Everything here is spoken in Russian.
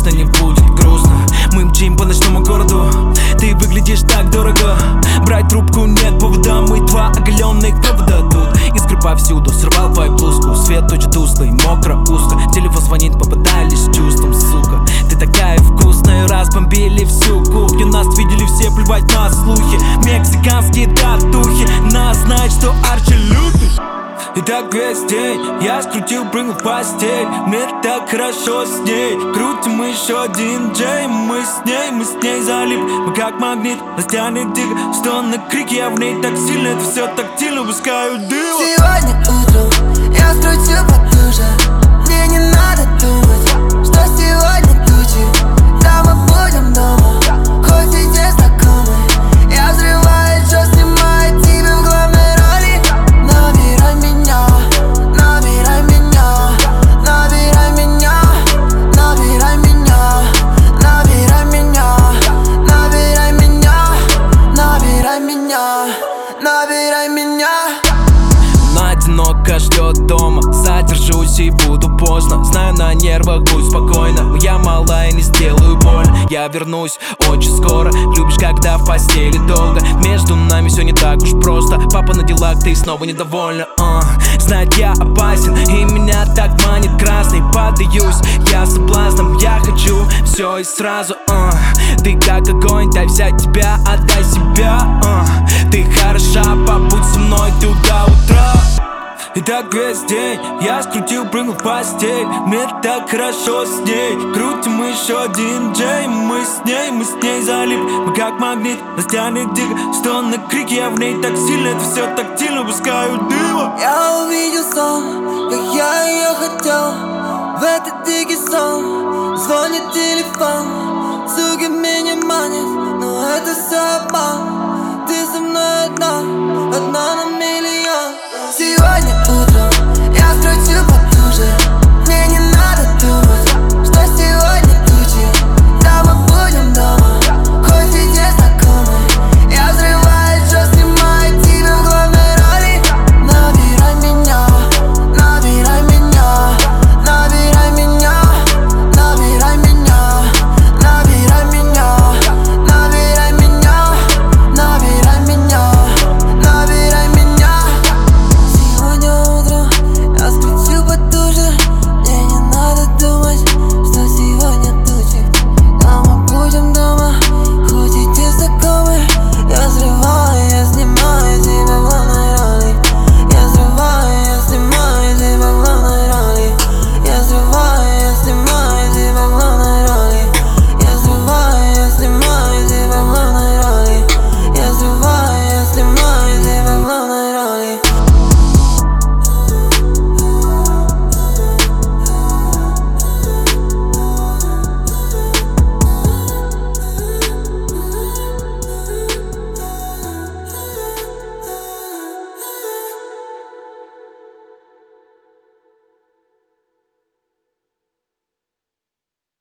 точно не будет грустно. Мы мчим по ночному городу, ты выглядишь так дорого. Брать трубку нет повода, мы два оголенных провода. Тут искры повсюду, сорвал твою блузку. Свет очень тусклый, мокро, узко. Телефон звонит, попадались чувством, сука. Ты такая вкусная, разбомбили всю кухню. Нас видели все, плевать на слухи. Мексиканские татухи, нас знает, что Арчи лютый. И так весь день я скрутил, прыгнул в постель. Мне так хорошо с ней. Крутим мы еще один джей. Мы с ней залип. Мы как магнит, нас тянет дико. Стоны, крики, я в ней так сильно. Это все тактильно, пускаю дым. Сегодня утром я скрутил потуже. Мне не надо думать, что сегодня тучи. Да, мы будем дома, хоть и не знакомы. Я взрываю, что снимает тебя в главной роли. Набирай меня, набирай меня, набирай меня, набирай меня, набирай меня, набирай меня, набирай меня, набирай меня. Она одиноко ждет дома, задержусь и буду поздно. Знаю, на нервах, будь спокойна. Я малая, не сделаю больно. Я вернусь очень скоро. Любишь, когда в постели долго. Между нами все не так уж просто. Папа на делах, ты снова недовольна. Знать я опасен, и меня так манит красный. Поддаюсь я соблазнам, я хочу все и сразу. Ты как огонь, дай взять тебя, отдай себя. Ты хороша, побудь со мной ты до утра. И так весь день я скрутил, прыгнул в постель. Мне так хорошо с ней. Крутим мы еще один джей. Мы с ней залип. Мы как магнит, нас тянет дико. Стоны, крики, я в ней так сильно. Это все тактильно, пускаю дыма. Я увидел сон, как я ее хотел. В этот дикий сон звонит телефон. Суки меня манят, но это все обман. Ты со мной одна.